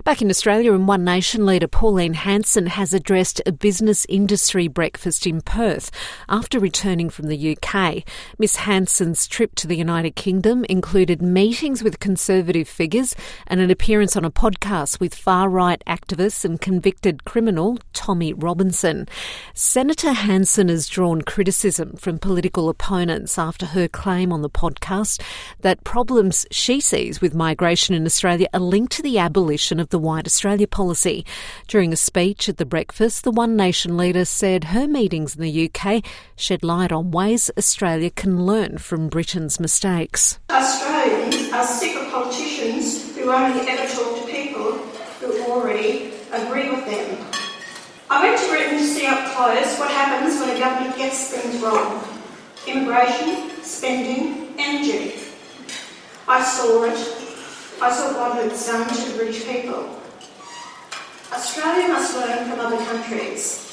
Back in Australia, and One Nation leader Pauline Hanson has addressed a business industry breakfast in Perth after returning from the UK. Miss Hanson's trip to the United Kingdom included meetings with Conservative figures and an appearance on a podcast with far-right activist and convicted criminal Tommy Robinson. Senator Hanson has drawn criticism from political opponents after her claim on the podcast that problems she sees with migration in Australia are linked to the abolition of the White Australia policy. During a speech at the breakfast, the One Nation leader said her meetings in the UK shed light on ways Australia can learn from Britain's mistakes. Australians are sick of politicians who only ever talk to people who already agree with them. I went to Britain to see up close what happens when a government gets things wrong. Immigration, spending, energy. I saw it. I saw what it's done to the British people. Australia must learn from other countries.